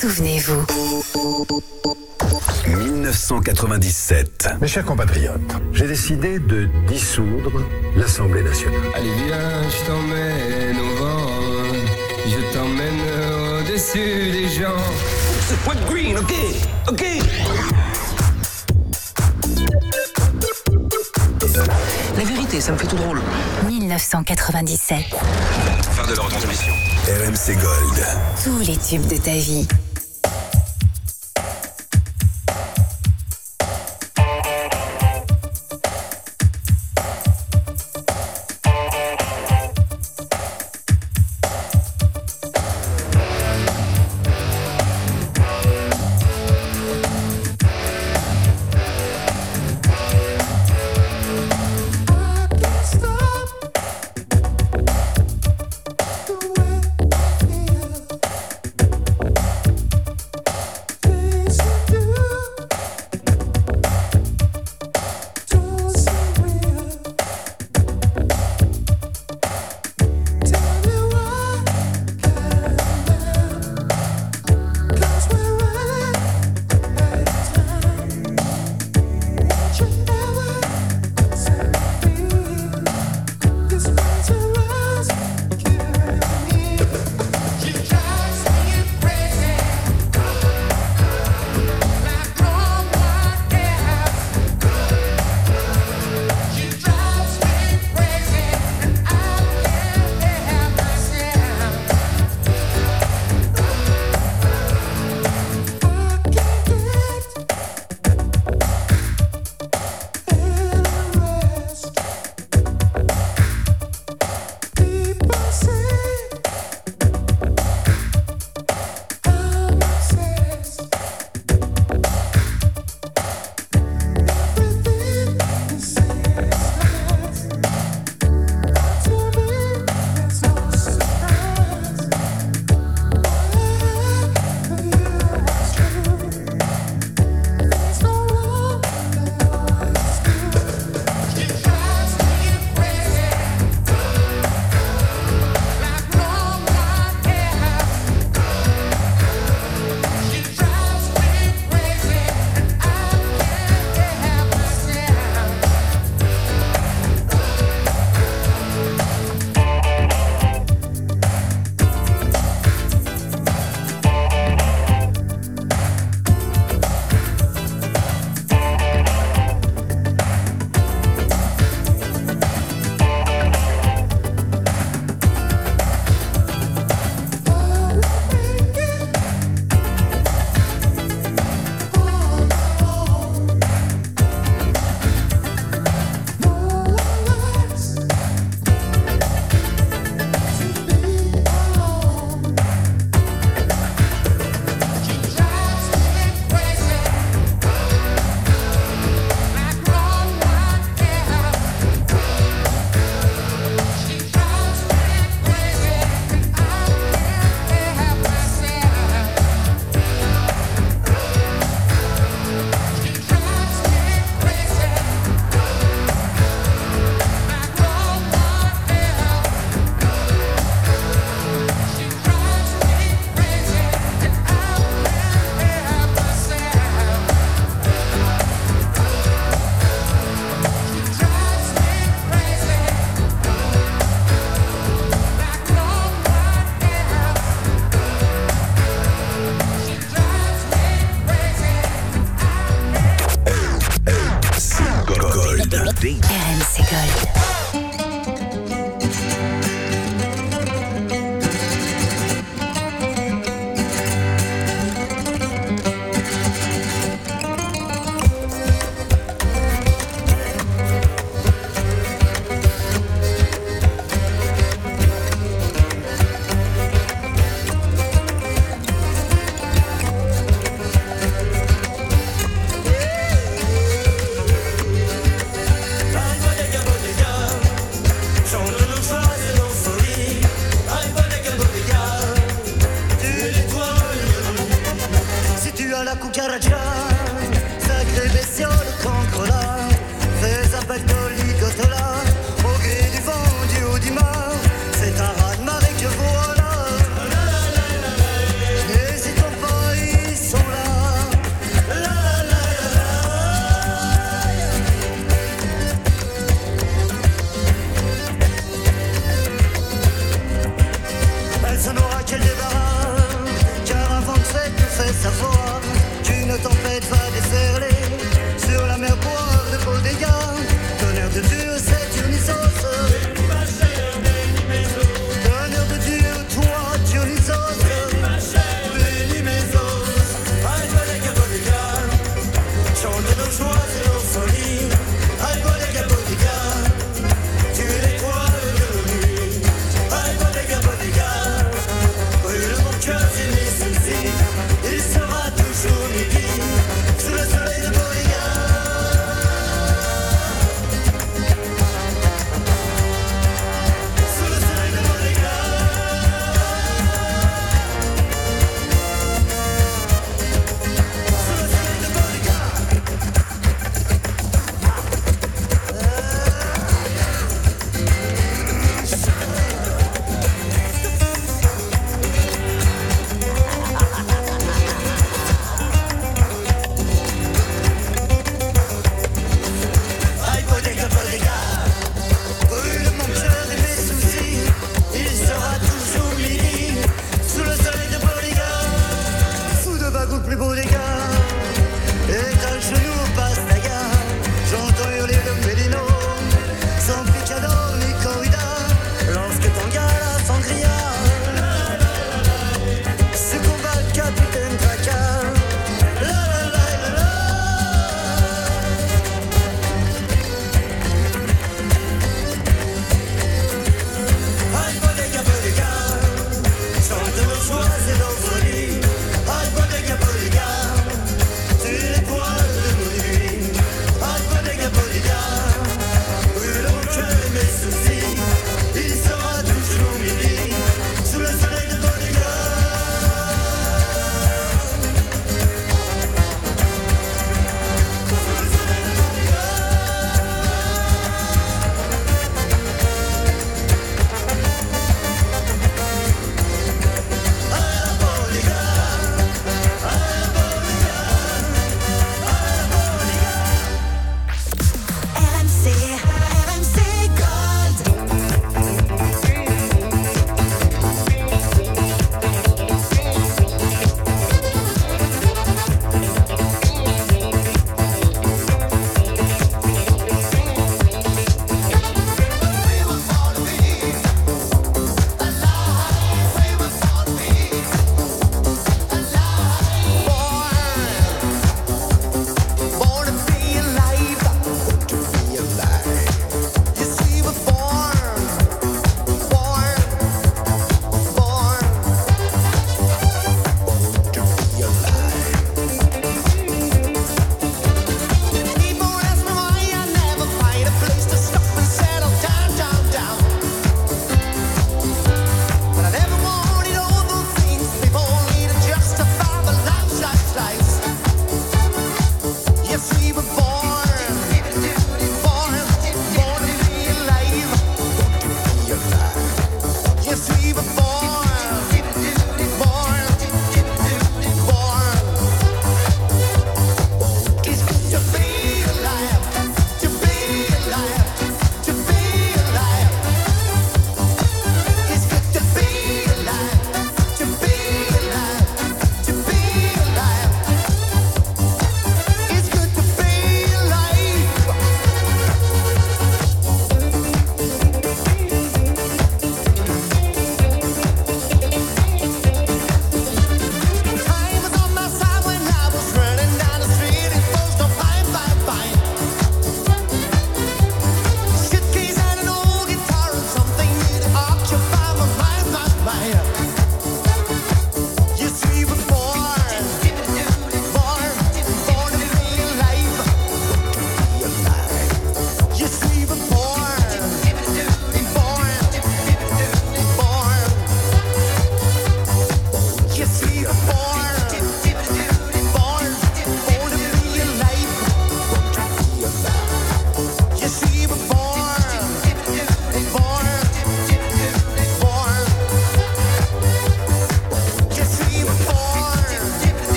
Souvenez-vous. 1997. Mes chers compatriotes, j'ai décidé de dissoudre l'Assemblée nationale. Allez viens, je t'emmène au vent, je t'emmène au-dessus des gens. C'est point green, ok. La vérité, ça me fait tout drôle. 1997. Fin de leur transmission. RMC Gold. Tous les tubes de ta vie. RMC Gold.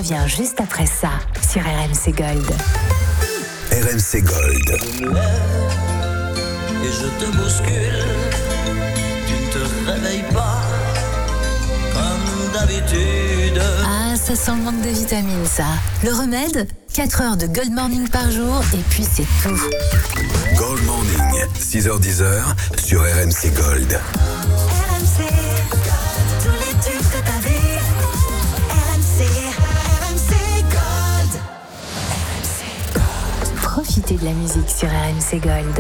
revient juste après ça sur RMC Gold. RMC Gold. Je me lève et je te bouscule. Tu ne te réveilles pas comme d'habitude. Ah, ça sent le manque de vitamines, ça. Le remède ? 4 heures de Gold Morning par jour et puis c'est tout. Gold Morning, 6h-10h sur RMC Gold. RMC, tous les tubes de ta vie. RMC Gold. RMC Gold. Profitez de la musique sur RMC Gold.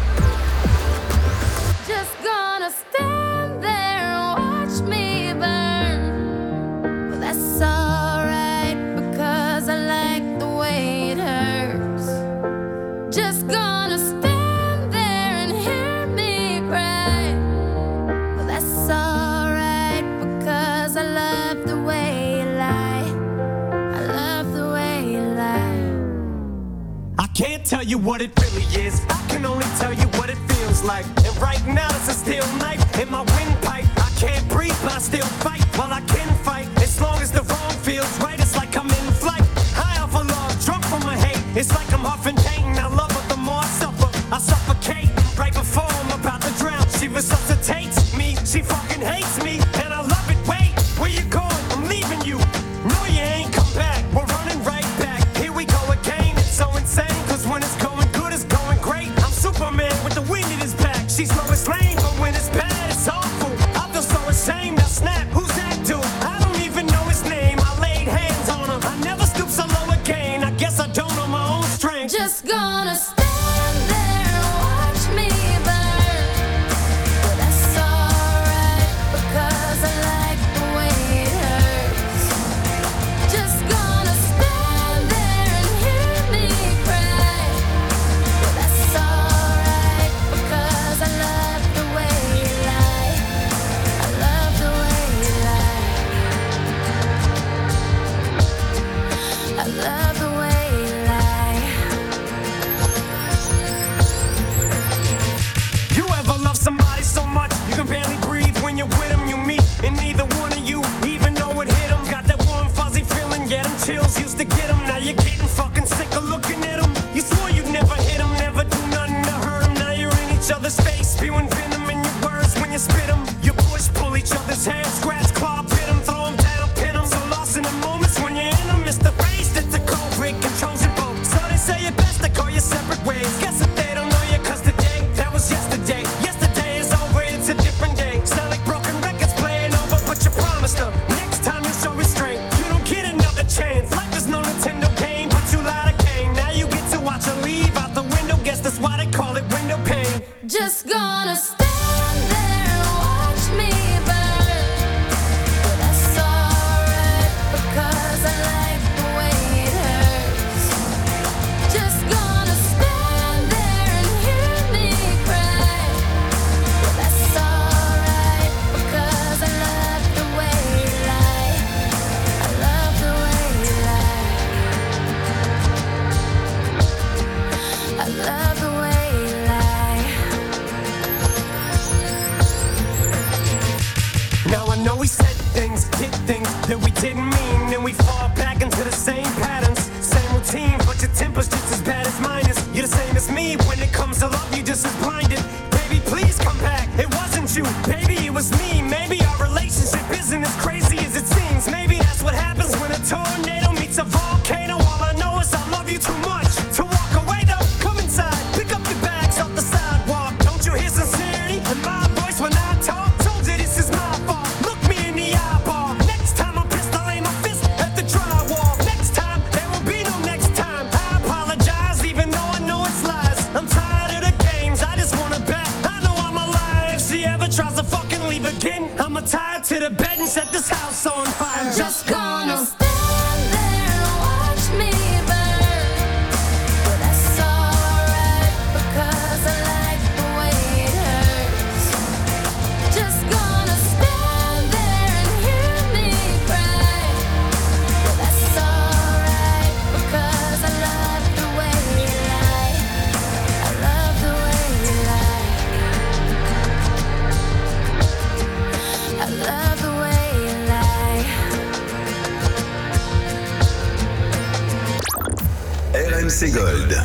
Just gonna stand there and watch me burn. Well, that's alright because I like the way it hurts. Just gonna stand there and hear me cry. Well, that's alright because I love the way you lie. I love the way you lie. I can't tell you what it really is. I can only tell you what it feels like. And right now it's a steel knife in my windpipe. I can't breathe, but I still fight. Well, I can fight as long as the wrong feels right. It's like I'm in flight, high off of love, drunk from my hate. It's like I'm huffing pain. I love her the more I suffer. I suffocate right before I'm about to drown. She resuscitates me. She fucking hates me, and I love it. Wait, where you going? I'm leaving you. No, you ain't come back. We're running right back. Here we go again. It's so insane. When it's going good, it's going great. I'm Superman with the wind in his back. She's Lois Lane, but when it's bad, it's awful. I feel so ashamed. I snap. Who's that dude? I don't even know his name. I laid hands on him. I never stoop so low again. I guess I don't know my own strength. Just gonna stand there and watch me burn. But that's alright because I like the way it hurts. Just gonna stand there and hear me cry. But that's alright because I love the way you lie. I love the way you lie. I love the way you lie. You ever love somebody so much you can barely breathe when you're with them? You meet, and neither one of you even know it hit them. Got that warm fuzzy feeling, yeah, them chills used to get them. Now you're getting fucking sick of looking at them. You swore you'd never hit them, never do nothing to hurt them. Now you're in each other's face, spewing venom in your words when you spit them. You push, pull each other's hair, scratch, claw, pit them, throw them down, pin them. So lost in the moments when you're in them, it's the face that's a cold RMC Gold.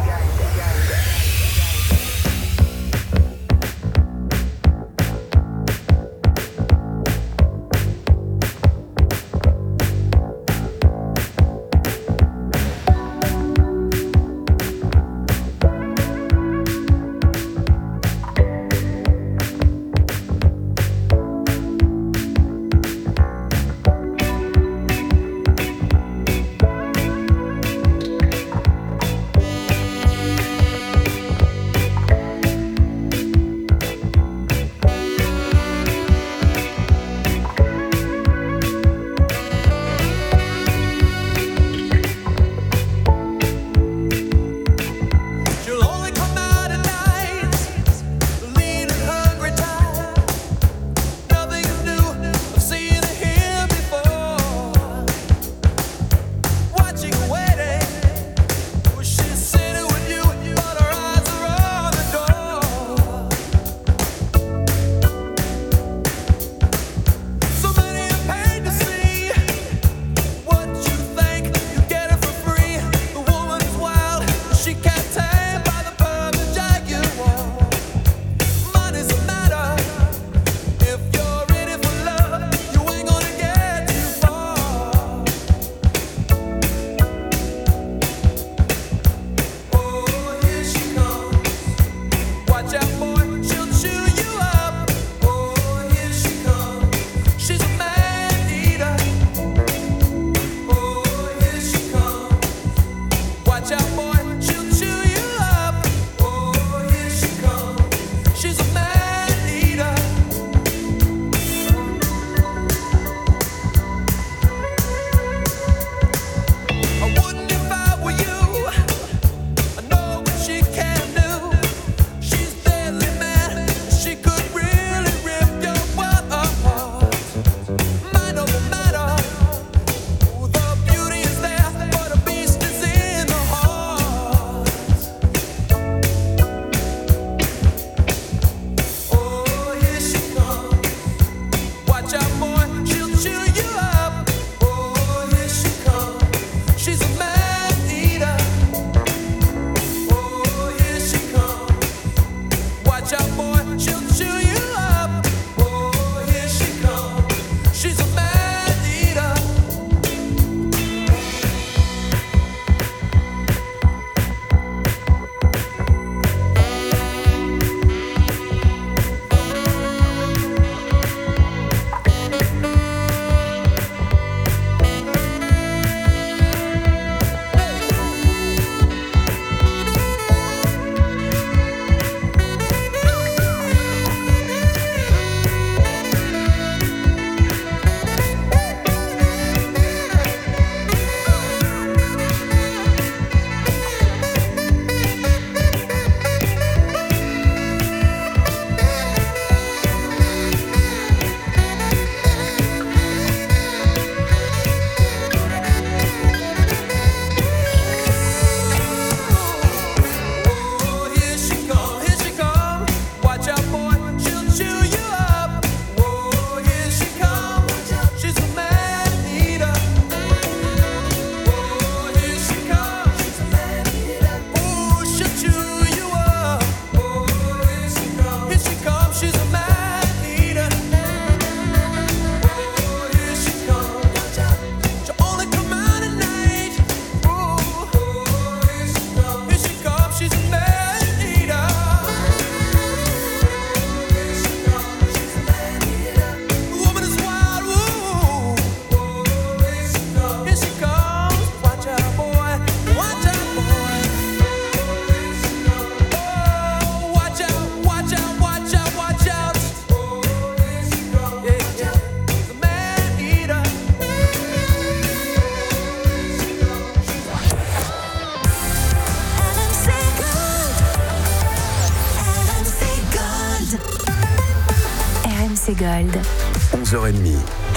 RMC Gold. 11h30.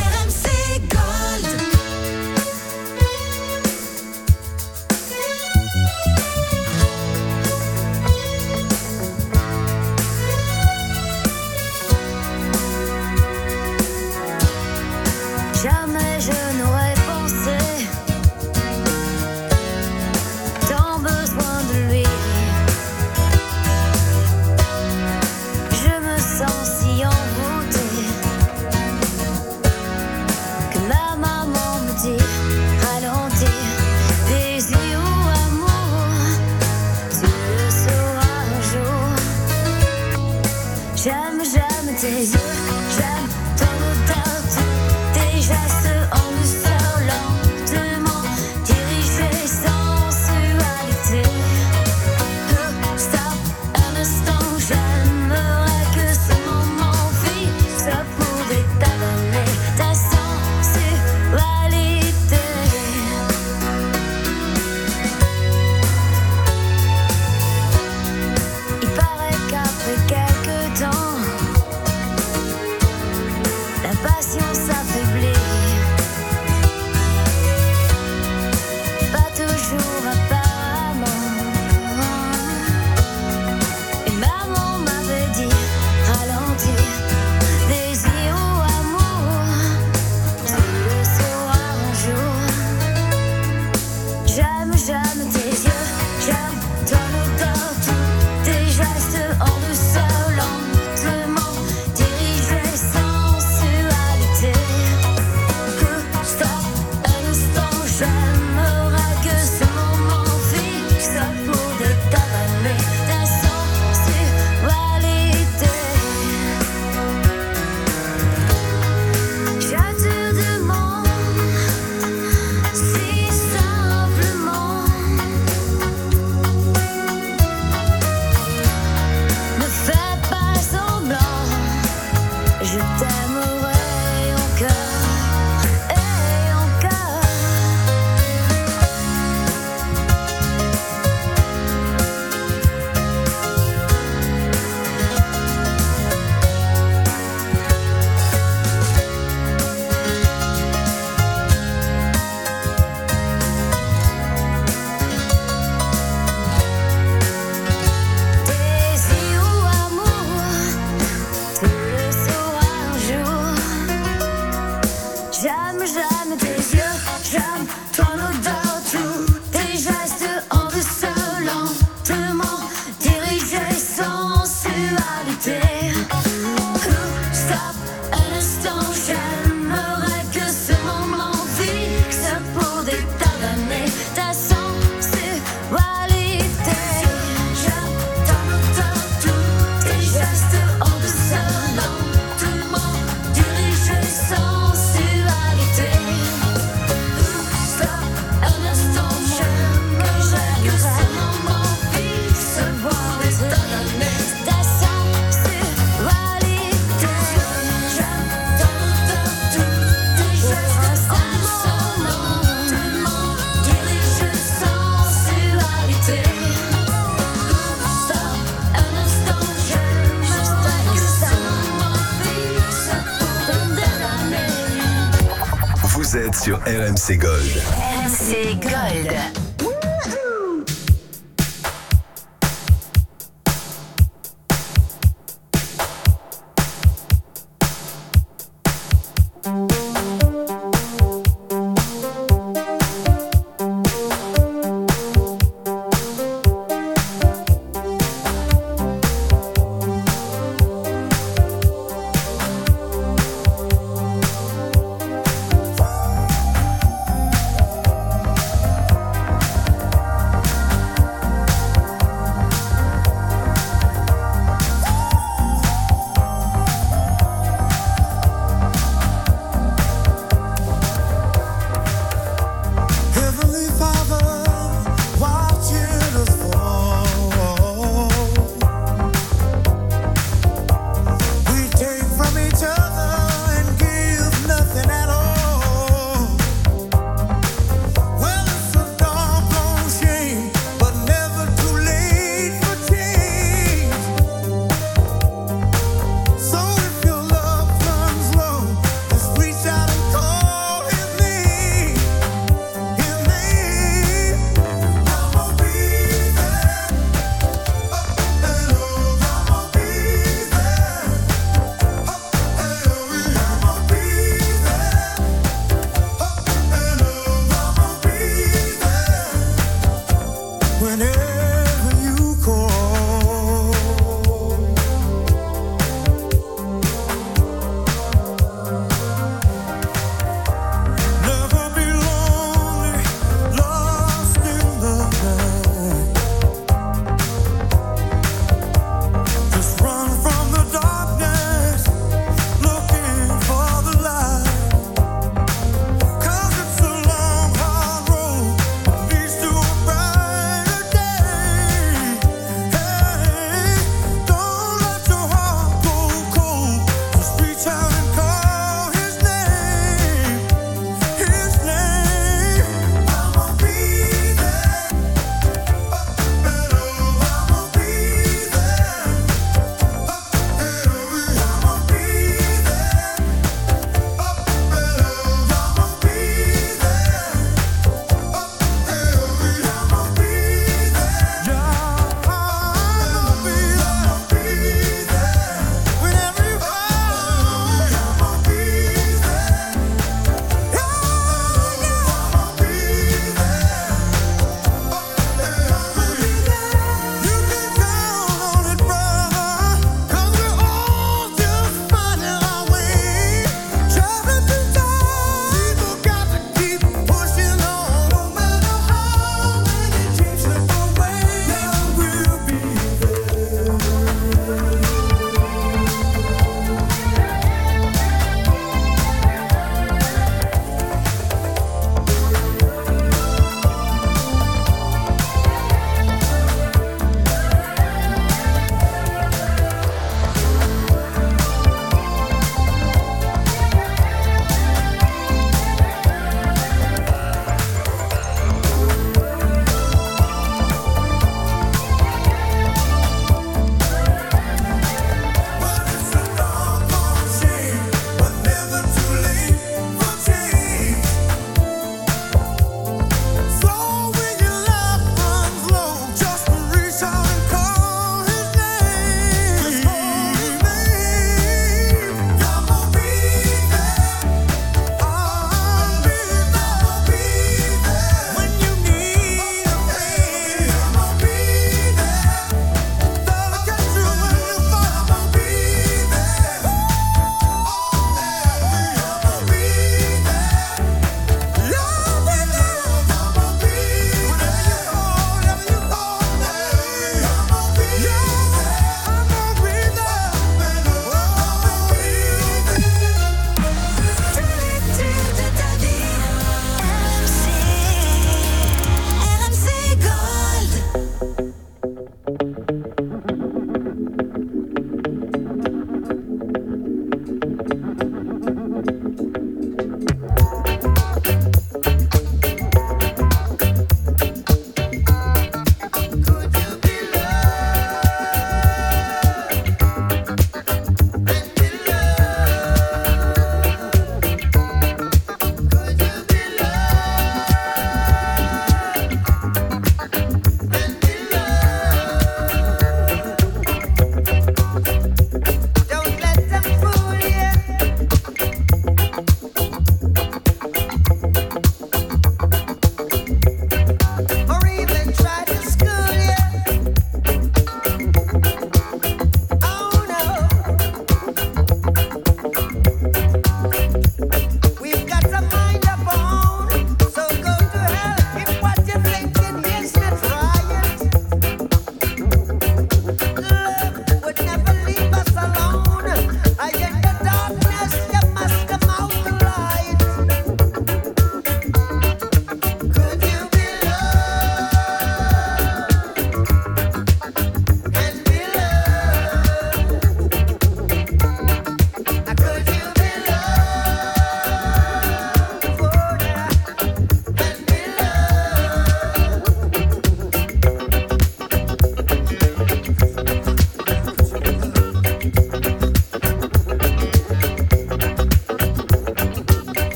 RMC Gold. Jamais je n'aurais pensé dans tes yeux, j'aime ton odeur, tous tes gestes en douceur, lentement dirigés sans sensualité. Stop un instant, j'aimerais que ce moment fixe pour détailler ta sensualité. Il paraît qu'après quelques temps, la patience s'affaiblit. Pas toujours apparemment. Et maman m'avait dit ralentir, désir ou amour, tu le sauras un jour. J'aime tes yeux, j'aime ton odeur, tous tes gestes en douceur, lentement dirigés sans sensualité. Stop un instant, j'aimerais que ce moment fixe pour détailler ta sensualité. Je te demande si simplement, ne fais pas semblant, je t'aimerai encore et encore. Désir ou amour, tu le sauras un jour. J'aime tes yeux, j'aime ton odeur, tous tes gestes en douceur, lentement dirigés sans sensualité. Stop un instant, j'aimerais que ce moment fixe pour détailler ta sensualité. J'aime ton odeur, tous tes gestes en douceur, lentement dirigés sans sensualité. Stop un instant, j'aimerais que ce moment fixe pour détailler ta sensualité. J'aime ton odeur, tous tes gestes en douceur, lentement dirigés sans sensualité. Stop un instant, j'aimerais que ce moment fixe pour détailler. Vous êtes sur RMC Gold. RMC Gold.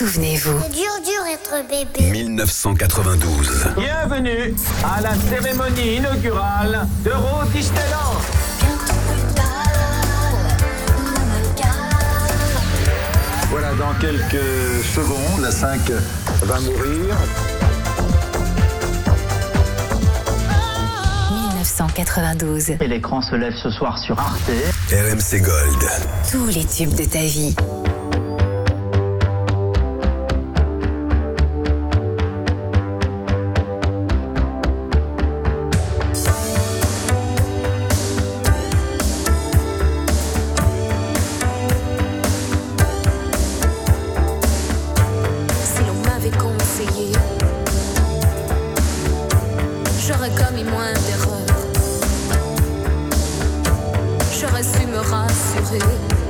Souvenez-vous. C'est dur être bébé. 1992. Bienvenue à la cérémonie inaugurale d'Eurodisneyland. Voilà, dans quelques secondes, la 5 va mourir. 1992. Et l'écran se lève ce soir sur Arte. RMC Gold. Tous les tubes de ta vie. Si l'on m'avait conseillé, j'aurais commis moins d'erreurs. J'aurais su me rassurer.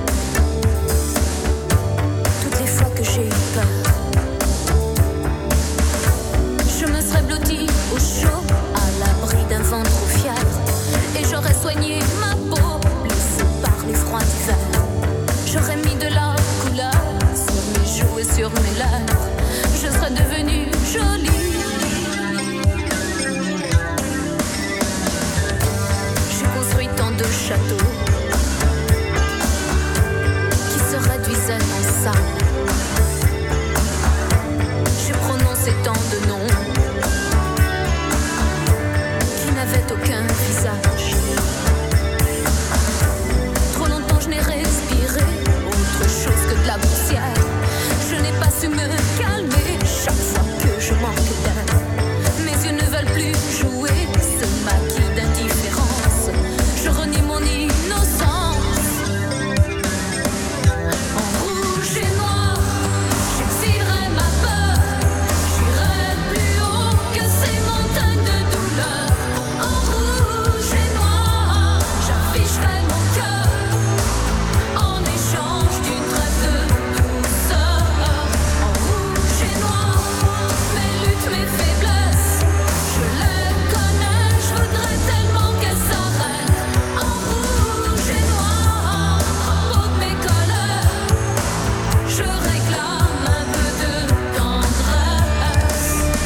Toutes les fois que j'ai eu peur, je me serais blottie au chaud, à l'abri d'un vent trop fier. Et j'aurais soigné ma peau, blessée par les froids d'hiver. J'aurais mis de la couleur sur mes joues et sur mes lèvres. Je serais devenue jolie. J'ai construit tant de châteaux qui se réduisaient en sable. J'ai prononcé tant de noms qui n'avaient aucun visage. Trop longtemps je n'ai respiré autre chose que de la poussière. Je n'ai pas su me calmer chaque fois que je manque d'air. Mes yeux ne veulent plus jouer ce maquis d'indifférence. Je renie mon innocence. En rouge et noir, j'exilerai ma peur. J'irai plus haut que ces montagnes de douleur. En rouge et noir, j'afficherai mon cœur en échange d'une trêve de douceur. En rouge et noir, mes luttes, mes faiblesses, je les connais, je voudrais tellement qu'elles s'arrêtent. En rouge et noir, en haut de mes colères, je réclame un peu de tendresse.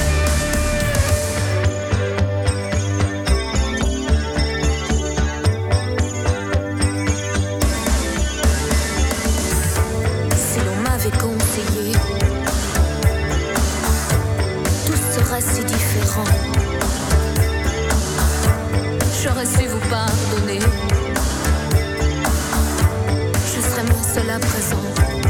Si l'on m'avait conseillé, tout serait si différent. J'aurais su vous pardonner. Je serais moins seule à présent.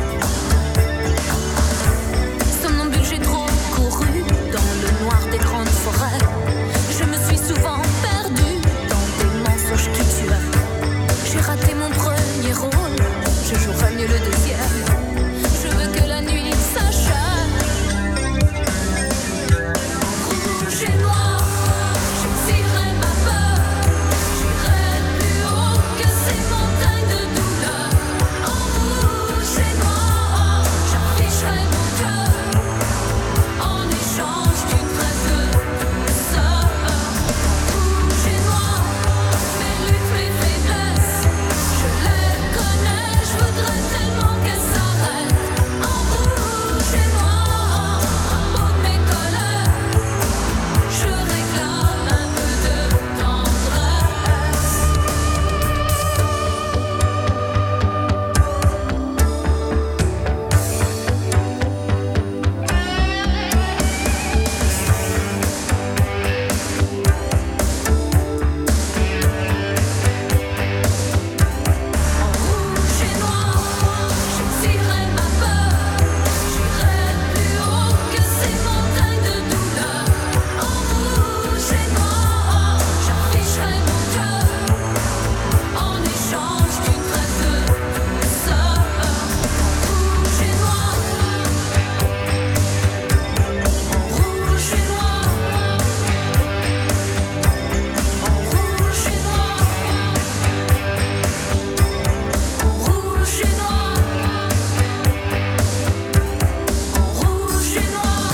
Somnambule, j'ai trop couru dans le noir des grandes forêts. Je me suis souvent perdue dans des mensonges qui tuaient. J'ai raté mon premier rôle, je jouerai mieux le deuxième. Je veux que la nuit s'achève. Rouge et noir, j'exilerai ma peur. J'irai plus haut que ces montagnes de douleur. En rouge et noir, j'afficherai mon cœur en échange d'une trêve de douceur. Rouge et noir, mes luttes, mes faiblesses, je les connais, je voudrais tellement qu'elles s'arrêtent. En rouge et noir, en haut de mes colères, je réclame un peu de tendresse. En rouge et noir, j'exilerai ma peur. J'irai plus haut que ces montagnes de douleur. En rouge et noir, j'afficherai mon cœur en échange d'une trêve de douceur. Rouge et noir, en rouge et noir, en rouge et noir, en rouge et noir, en rouge et noir,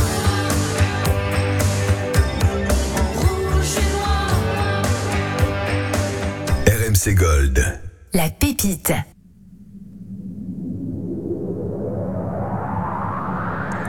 en rouge et noir. RMC Gold. La pépite.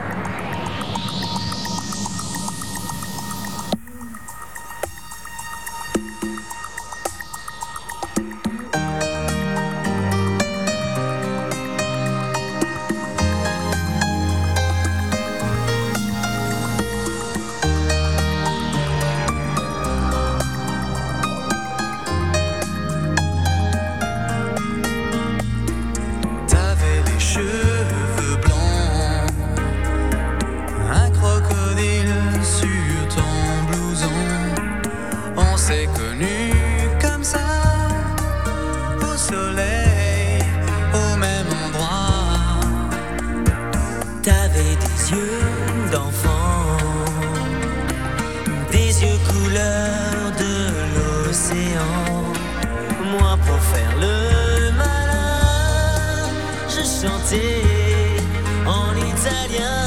moi pour faire le malin, je chantais en italien.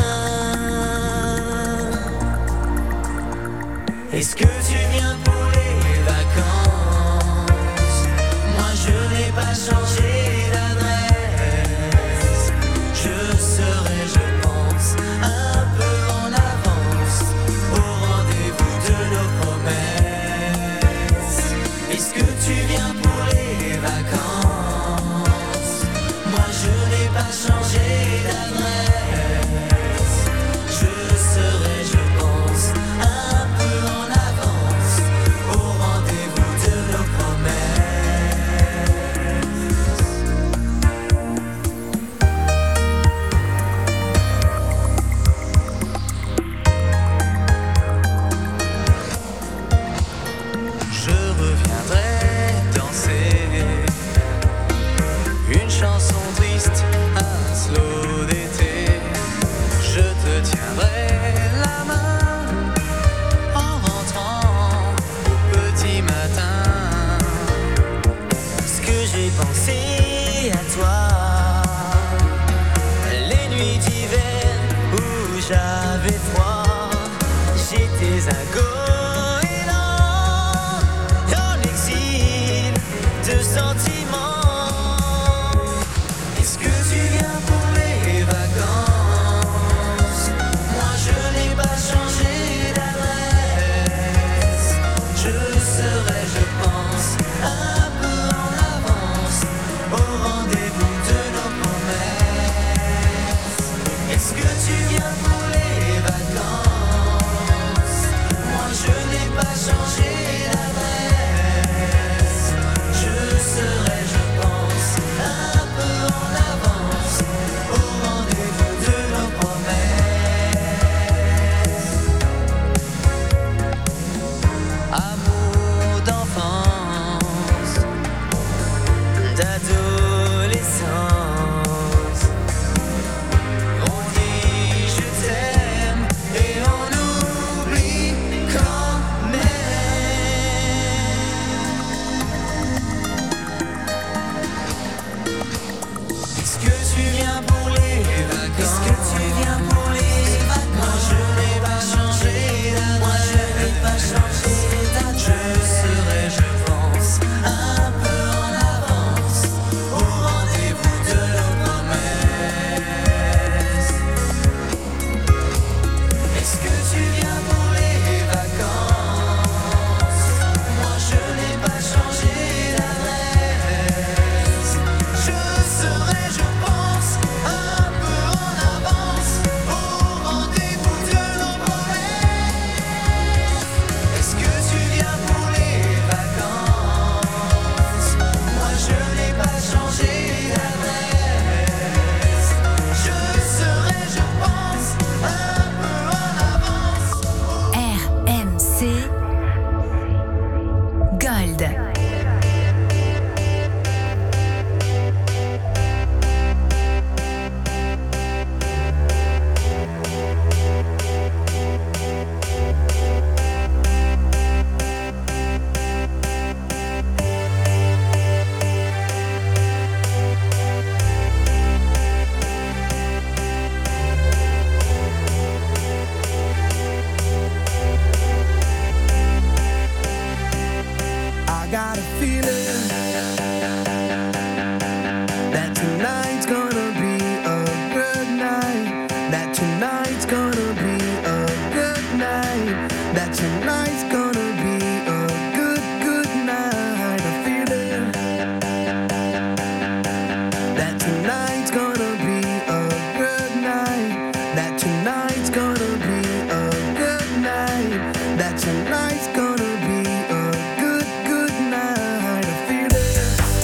Est-ce que tu viens pour les vacances? Moi je n'ai pas changé d'adresse. Je serai, je pense, un peu en avance au rendez-vous de nos promesses. Est-ce que tu viens pour les vacances? Moi je n'ai pas changé d'adresse. Je serai, je pense, un peu en avance au rendez-vous de nos je reviendrai danser une chanson triste, un slow d'été. Je te tiendrai la main en rentrant au petit matin. Ce que j'ai pensé à toi, les nuits d'hiver où j'avais froid, j'étais un goéland en exil de sentiments. Est-ce que tu viens pour les vacances? Moi je n'ai pas changé d'adresse. Je serai, je pense, un peu en avance au rendez-vous de nos promesses. Est-ce que tu viens pour les vacances? Moi je n'ai pas changé d'adresse. Je serai, je pense, un peu en avance au rendez-vous de nos promesses. Amour d'enfance, d'adolescence. On dit je t'aime et on oublie quand même. Est-ce que tu viens pour les vacances? Est-ce que tu viens pour les vacances? Moi je n'ai pas changé d'adresse. Moi je n'ai pas changé d'adresse. Je serai, je pense, un peu en avance au rendez-vous de nos promesses. Est-ce que tu viens pour les vacances? Moi je n'ai pas changé d'adresse. Je serai, je pense, un peu en avance au rendez-vous de nos promesses. Est-ce que tu viens pour les vacances? Moi je n'ai pas changé d'adresse. Je serai, je pense, un peu en avance. RMC Gold. I got a feeling that tonight's gonna be a good night. That tonight's gonna be a good night. That tonight's gonna be a good, good night. A feeling that tonight's gonna be a good night. That tonight's gonna be a good night. That tonight's gonna be a good, good night. A feeling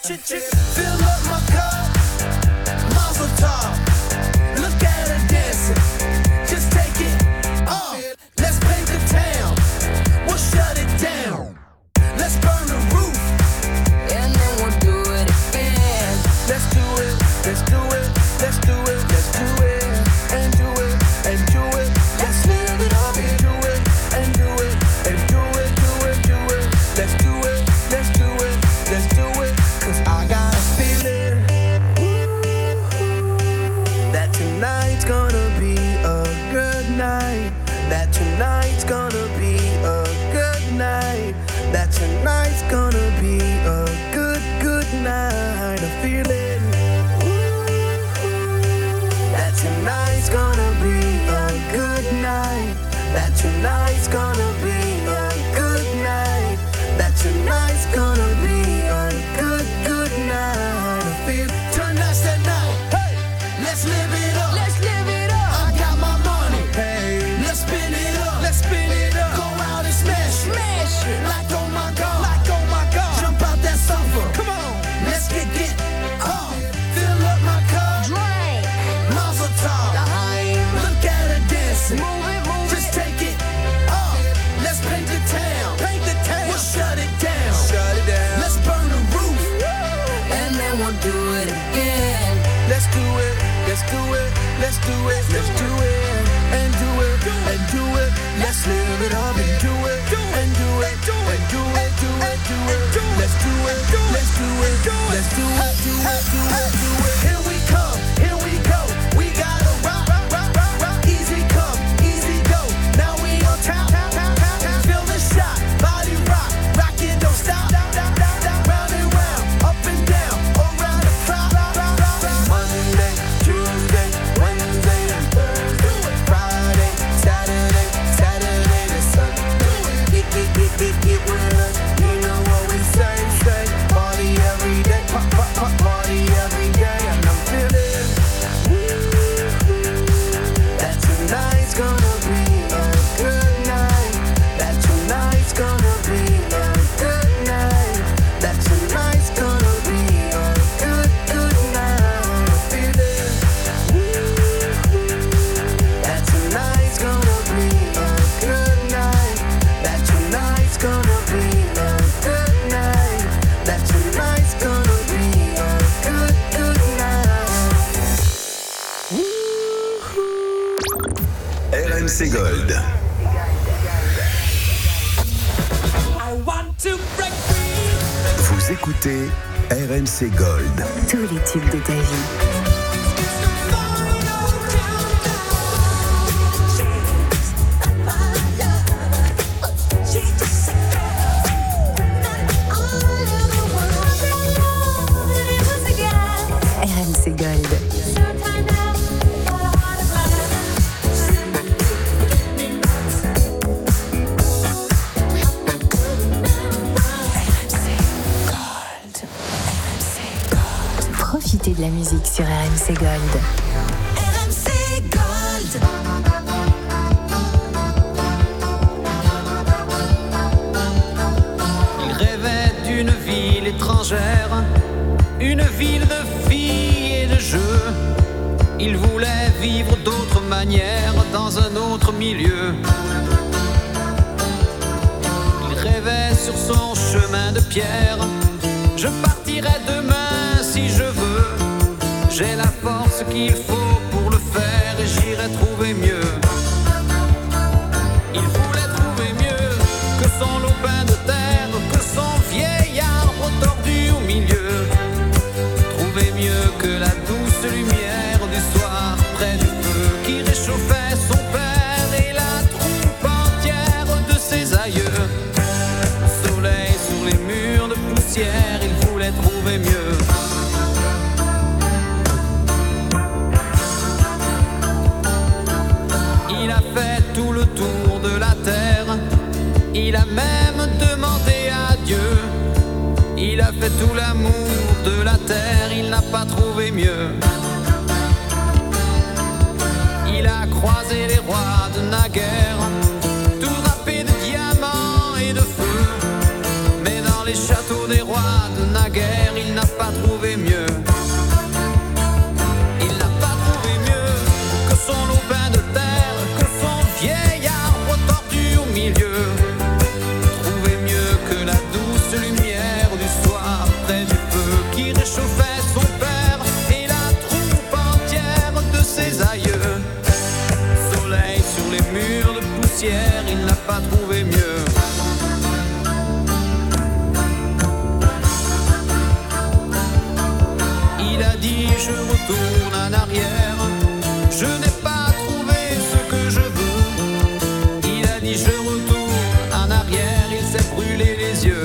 Fill up my cup, Mazel tov. Look at her dancing, just take it off. Let's paint the town, we'll shut it down. Let's burn the roof, and then we'll do it again. Let's do it, let's do it, let's do it, let's do it, and do it, and do it. Let's live it up and do it, and do it, and do it, do it, do it. Let's do it, let's do it, let's do it. 'Cause I got a feeling that tonight's gonna be a good night. That tonight's gonna be a good night. That tonight's gonna be a good, good night. A feeling that tonight's gonna be a good night. That tonight's gonna be a good night. That tonight's gonna be a good, good night. I feel tonight's the night. Hey, let's live it up. Let's live it up. I got my money. Hey, let's spin it up. Let's spin it up. Go out and smash it. Smash it. Like oh my god. Like oh my god. Jump out that sofa. Come on. Let's get off. Fill up my cup. Drink. Mazel tov. Look at her dancing. Move it, move it. Just take it off. Let's paint the town. Paint the town. We'll shut it down. Shut it down. Let's burn the roof. And then we'll do it again. Let's do it. Let's do it. Let's do it. Let's do it. And do it. And do it. Let's live it up and do it. And do it. And do it. Do it. Do it. Let's do it. Let's do it. Let's do it. Do it. Do it. Do it. Here we come. Here we go. We gotta rock, rock, rock, rock, rock. Easy come, easy go. Now we on top. Feel the shot. Body rock. Rock it, don't stop. Round and round. Up and down. Around the clock. Monday, Tuesday, Wednesday, and Thursday. Friday, Saturday, Saturday to Sunday. Get with us. You know what we say. Party every day. Party every day. And I'm feeling that tonight's gonna be a good night. That tonight's gonna be a good night. That tonight's gonna be a good, good night. I'm feeling that tonight's gonna be a good night. That tonight's gonna be a good night. That tonight's gonna be a good, good night. RMC Gold. I want to break free. Vous écoutez RMC Gold. Tous les tubes de ta vie. RMC Gold. Profitez de la musique sur RMC Gold. RMC Gold. Il rêvait d'une ville étrangère, une ville de filles et de jeux. Il voulait vivre d'autres manières dans un autre milieu. Il rêvait sur son chemin de pierre. Je partirai demain si je veux. J'ai la force qu'il faut pour le faire et j'irai trouver mieux. Il voulait trouver mieux que son lopin de terre, que son vieil arbre tordu au milieu. Trouver mieux que la douce lumière du soir près du feu qui réchauffait son père et la troupe entière de ses aïeux. Soleil sur les murs de poussière, il voulait trouver mieux. Il a fait tout le tour de la terre, il a même demandé à Dieu. Il a fait tout l'amour de la terre, il n'a pas trouvé mieux. Il a croisé les rois de naguère, tout drapés de diamants et de feu. Mais dans les châteaux des rois de naguère, il n'a pas près du feu qui réchauffait son père et la troupe entière de ses aïeux. Soleil sur les murs de poussière, il n'a pas trouvé mieux. Il a dit je retourne en arrière, je n'ai pas trouvé ce que je veux. Il a dit je retourne en arrière, il s'est brûlé les yeux.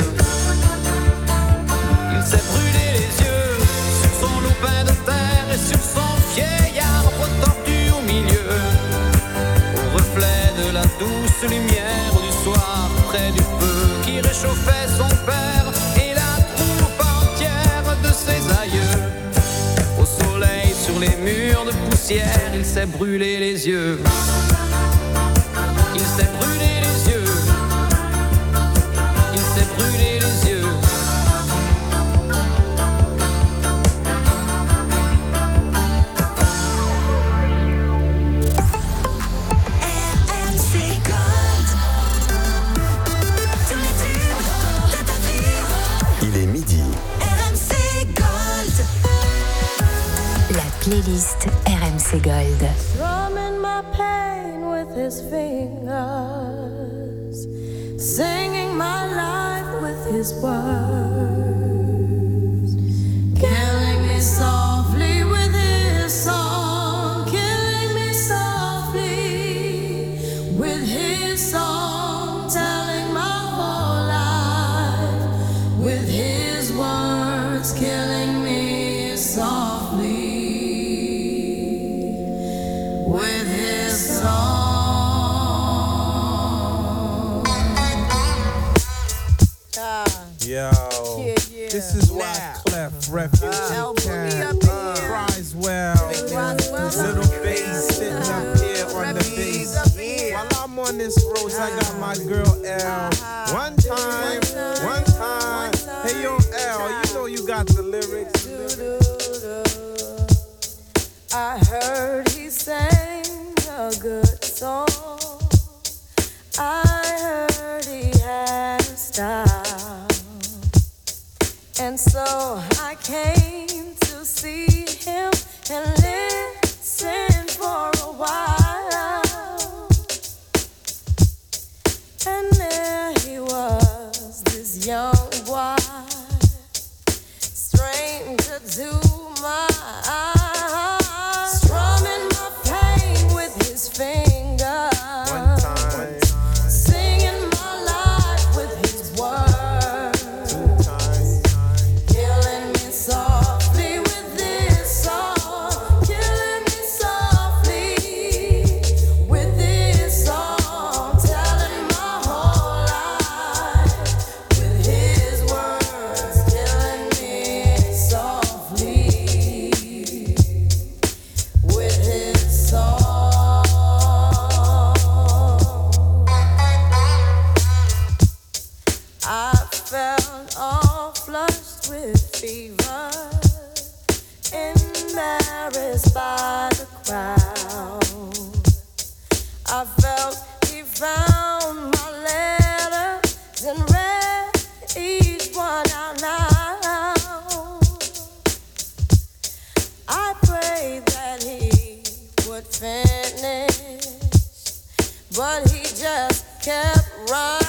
Il s'est brûlé les yeux sur son lopin de terre et sur son vieil arbre tordu au milieu. Au reflet de la douce lumière du soir, près du feu qui réchauffait son père et la troupe entière de ses aïeux. Au soleil sur les murs de poussière, il s'est brûlé les yeux. Il s'est brûlé les yeux. Il s'est brûlé les yeux. RMC Gold. Tous les tubes de ta vie. Il est midi. RMC Gold. La playlist RMC Gold. Strumming my pain with his fingers, singing my life with his words, killing me softly with his song, killing me softly with his song, telling my whole life with his words, killing me softly with his song. Yo, this is why Clef Refuge cries well. Little bass sitting up here on the bass. While I'm on this road, I got my girl L. One time. Hey yo L, you know you got the lyrics. I heard he sang a good song. I heard he had a style. And so I came to see him and listen for a while. And there he was, this young boy, stranger to my eyes, strumming my pain with his fingers. One time. Singing my life with his words. Two times. Killing me softly with this song. Killing me softly with this song. Telling my whole life with his words. Killing me softly with his song. I felt all flushed with fever, embarrassed by the crowd. I felt he found my letters and read each one out loud. I prayed that he would finish, but he just kept running.